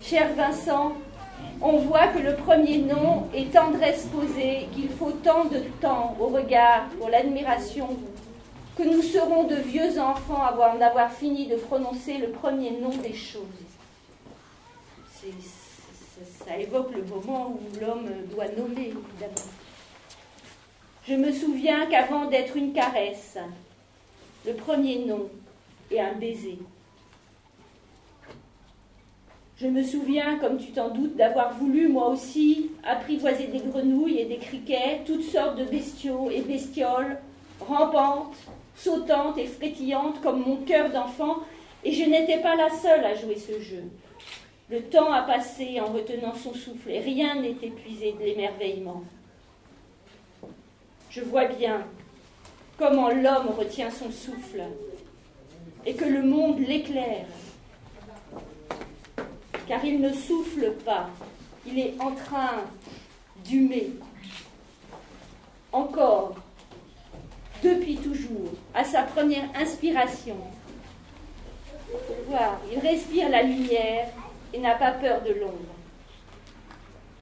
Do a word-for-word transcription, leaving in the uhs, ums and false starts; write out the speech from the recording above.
Cher Vincent, on voit que le premier nom est tendresse posée, qu'il faut tant de temps au regard pour l'admiration, que nous serons de vieux enfants avant d'avoir fini de prononcer le premier nom des choses. C'est, ça, ça évoque le moment où l'homme doit nommer, évidemment. Je me souviens qu'avant d'être une caresse, le premier nom est un baiser. Je me souviens, comme tu t'en doutes, d'avoir voulu, moi aussi, apprivoiser des grenouilles et des criquets, toutes sortes de bestiaux et bestioles, rampantes, sautantes et frétillantes comme mon cœur d'enfant, et je n'étais pas la seule à jouer ce jeu. Le temps a passé en retenant son souffle, et rien n'est épuisé de l'émerveillement. Je vois bien comment l'homme retient son souffle, et que le monde l'éclaire, car il ne souffle pas, il est en train d'humer. Encore, depuis toujours, à sa première inspiration, il faut voir, il respire la lumière et n'a pas peur de l'ombre.